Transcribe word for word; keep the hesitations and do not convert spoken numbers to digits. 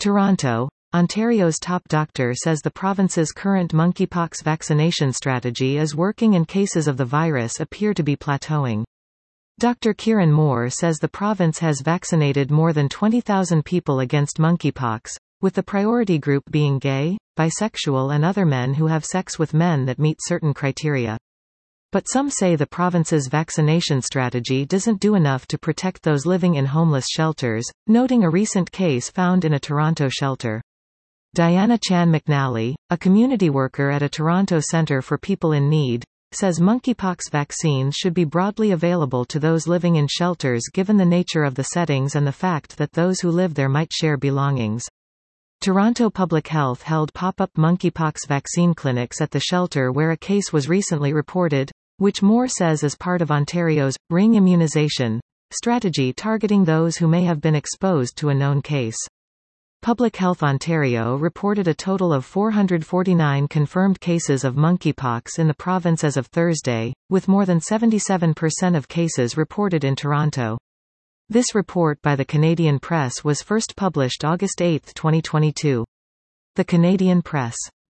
Toronto, Ontario's top doctor says the province's current monkeypox vaccination strategy is working and cases of the virus appear to be plateauing. Doctor Kieran Moore says the province has vaccinated more than twenty thousand people against monkeypox, with the priority group being gay, bisexual and other men who have sex with men that meet certain criteria. But some say the province's vaccination strategy doesn't do enough to protect those living in homeless shelters, noting a recent case found in a Toronto shelter. Diana Chan McNally, a community worker at a Toronto Centre for People in Need, says monkeypox vaccines should be broadly available to those living in shelters given the nature of the settings and the fact that those who live there might share belongings. Toronto Public Health held pop-up monkeypox vaccine clinics at the shelter where a case was recently reported, which Moore says is part of Ontario's ring immunization strategy targeting those who may have been exposed to a known case. Public Health Ontario reported a total of four hundred forty-nine confirmed cases of monkeypox in the province as of Thursday, with more than seventy-seven percent of cases reported in Toronto. This report by the Canadian Press was first published August eighth twenty twenty-two. The Canadian Press